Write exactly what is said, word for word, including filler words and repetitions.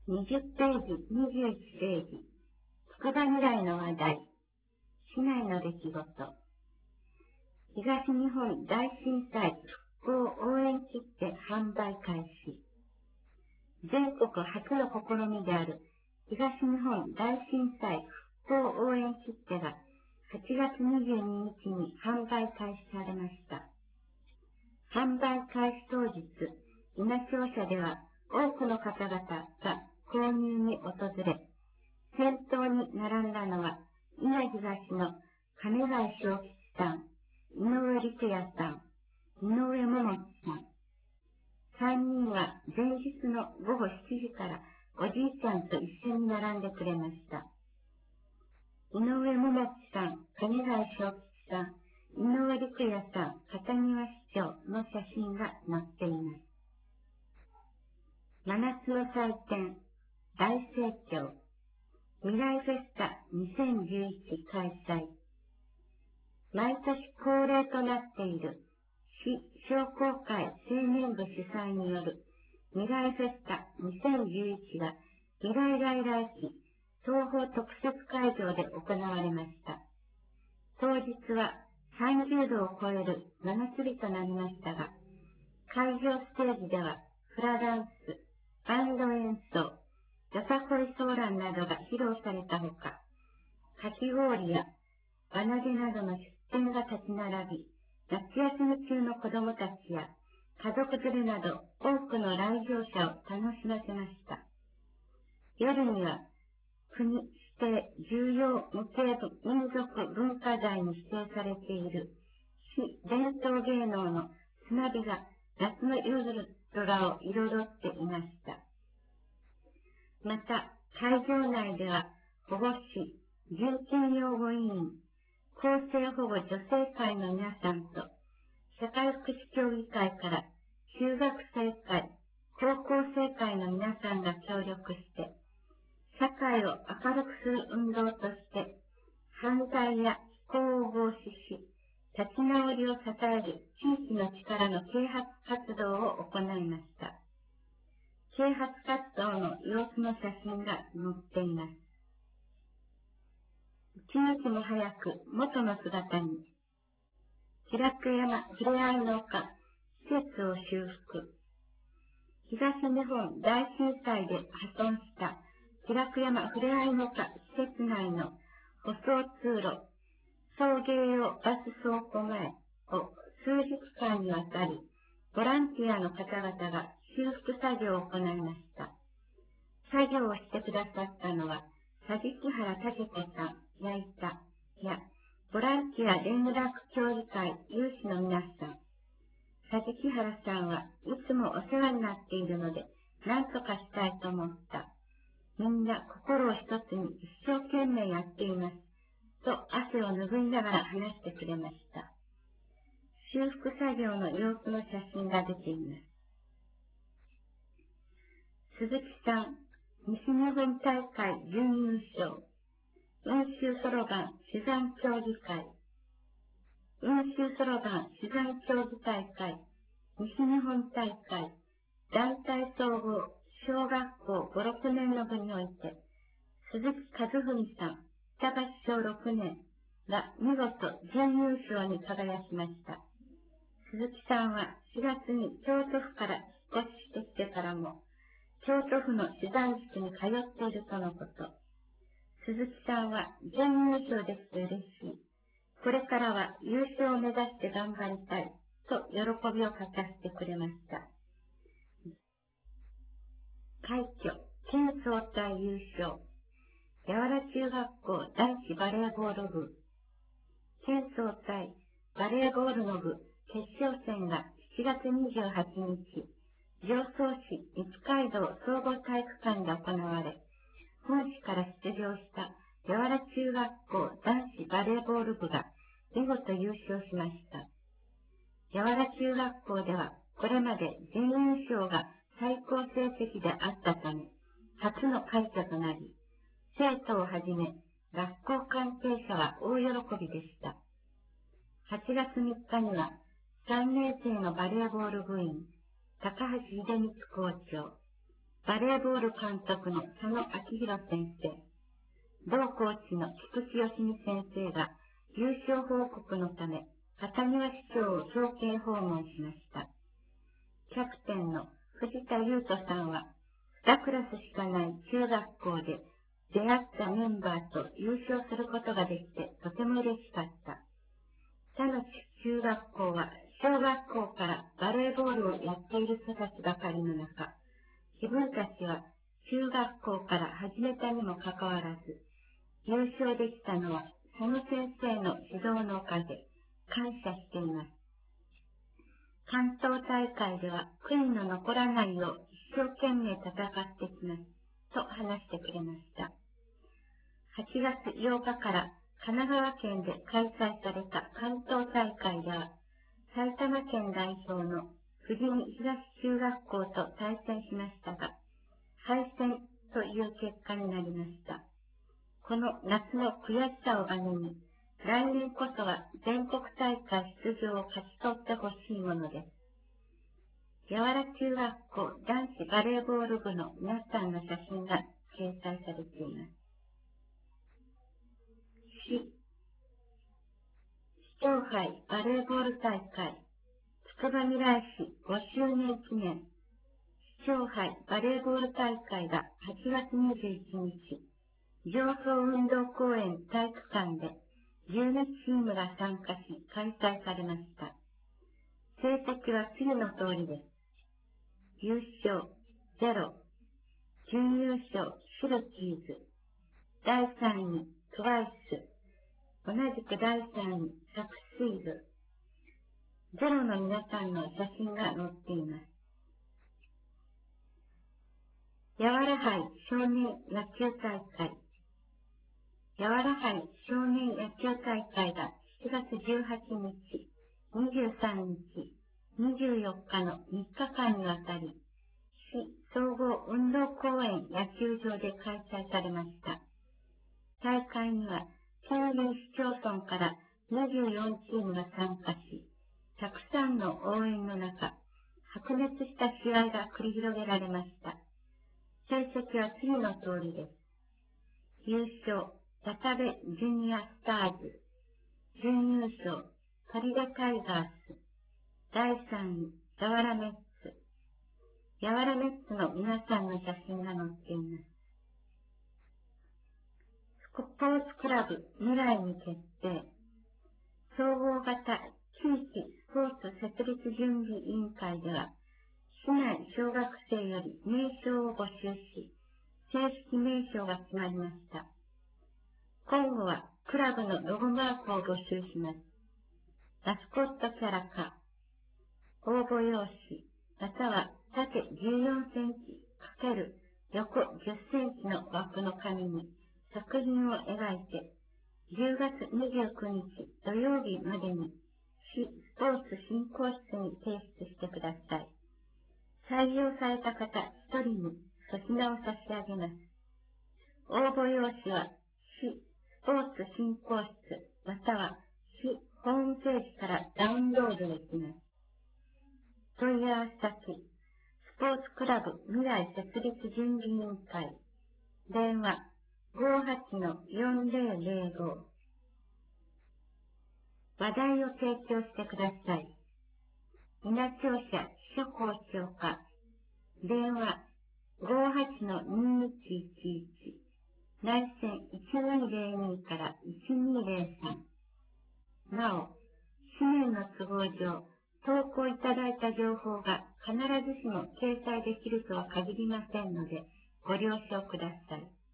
にじゅうページ、にじゅういちページ、つくば未来の話題、市内の出来事、東日本大震災復興応援切手販売開始。全国初の試みである東日本大震災復興応援切手がはちがつにじゅうににちに販売開始されました。販売開始当日、稲庁舎では多くの方々が購入に訪れ、先頭に並んだのは、伊那東の金貝正吉さん、井上陸也さん、井上桃地さん。三人は前日のごごしちじからおじいちゃんと一緒に並んでくれました。井上桃地さん、金貝正吉さん、井上陸也さん、片庭市長の写真が載っています。真夏の祭典、大盛況、未来フェスタにせんじゅういち開催。毎年恒例となっている市商工会青年部主催による未来フェスタにせんじゅういちが未来来来期東方特設会場で行われました。当日はさんじゅうどを超える真夏日となりましたが、会場ステージではフラダンス、バンド演奏、よさこいソーランなどが披露されたほか、かき氷や輪投げなどの出店が立ち並び、夏休み中の子供たちや家族連れなど多くの来場者を楽しませました。夜には国指定重要無形民族文化財に指定されている市伝統芸能の砂火が夏の夜空を彩っていました。また、会場内では保護司、人権擁護委員、厚生保護女性会の皆さんと、社会福祉協議会から中学生会、高校生会の皆さんが協力して、社会を明るくする運動として、犯罪や非行を防止し、立ち直りを支える地域の力の啓発活動を行いました。啓発活動の様子の写真が載っています。一日も早く元の姿に、平久山ふれあいの丘施設を修復。東日本大震災で破損した平久山ふれあいの丘施設内の舗装通路、送迎用バス倉庫前を数日間にわたり、ボランティアの方々が修復作業を行いました。作業をしてくださったのは、佐治木原武子さん、矢板や、ボランティア連絡協議会有志の皆さん。佐治木原さんはいつもお世話になっているので、何とかしたいと思った。みんな心を一つに一生懸命やっています。と汗を拭いながら話してくれました。修復作業の様子の写真が出ています。鈴木さん、西日本大会準優勝。雲州そろばん珠算競技会。雲州そろばん珠算競技大会。西日本大会。団体総合小学校ご、ろくねんの部において、鈴木和文さん、北橋小ろくねんが見事準優勝に輝きました。鈴木さんはしがつに京都府から引っ越ししてきてからも、京都府の珠算室に通っているとのこと。鈴木さんは準優勝できて嬉しい。これからは優勝を目指して頑張りたいと喜びを書かせてくれました。快挙、県総体優勝。八原中学校男子バレーボール部。県総体バレーボールの部決勝戦がしちがつにじゅうはちにち、常総市三街道総合体育館で行われ、本市から出場した八原中学校男子バレーボール部が見事優勝しました。八原中学校ではこれまで準優勝が最高成績であったため、初の快挙となり、生徒をはじめ学校関係者は大喜びでした。はちがつみっかにはさんねん生のバレーボール部員、高橋秀光校長、 バレーボール監督の佐野明宏先生、同コーチの菊池義美先生が優勝報告のため、片庭市長を表敬訪問しました。キャプテンの藤田優斗さんは、にクラスしかない中学校で出会ったメンバーと優勝することができてとても嬉しかった。他の中学校は小学校からバレーボールをやっている人たちばかりの中、自分たちは中学校から始めたにもかかわらず、優勝できたのは佐野先生の指導のおかげ、感謝しています。関東大会では悔いの残らないよう一生懸命戦ってきますと話してくれました。はちがつようかから神奈川県で開催された関東大会では、埼玉県代表の富士見東中学校と対戦しましたが、敗戦という結果になりました。この夏の悔しさをバネに、来年こそは全国大会出場を勝ち取ってほしいものです。やわら中学校男子バレーボール部の皆さんの写真が掲載されています。市、市長杯バレーボール大会、つくばみらい市ごしゅうねん記念、市長杯バレーボール大会がはちがつにじゅういちにち、上層運動公園体育館でじゅうにチームが参加し開催されました。成績は次の通りです。優勝ゼロ、準優勝シルキーズ、だいさんいトワイス、同じくだいさんいサクシーズ、ゼロの皆さんの写真が載っています。やわら杯少年野球大会、やわら杯少年野球大会がしちがつじゅうはちにち、にじゅうさんにち、にじゅうよっかのみっかかんにわたり、市総合運動公園野球場で開催されました。大会にはきゅうじゅう市町村からにじゅうよんチームが参加し、たくさんの応援の中、白熱した試合が繰り広げられました。成績は次の通りです。優勝、渡部ジュニアスターズ、準優勝、鳥田タイガース、だいさんい、やわらメッツ、やわらメッツの皆さんの写真が載っています。スポーツクラブ未来に決定、総合型地域スポーツ設立準備委員会では、市内小学生より名称を募集し、正式名称が決まりました。今後はクラブのロゴマークを募集します。マスコットキャラか、応募用紙、または縦じゅうよんセンチ×横じゅっセンチの枠の紙に作品を描いて、じゅうがつにじゅうくにち土曜日までに市スポーツ振興室に提出してください。採用された方ひとりに粗品を差し上げます。応募用紙は市スポーツ振興室または市ホームページからダウンロードできます。問い合わせ先、スポーツクラブ未来設立準備委員会、電話 ごーはちのよんぜろぜろご、話題を提供してください。稲庁舎秘書校長課、電話 ごーはちのにいちいちいち、内線いちにぜろにからいちにぜろさん。なお、紙面の都合上、投稿いただいた情報が必ずしも掲載できるとは限りませんので、ご了承ください。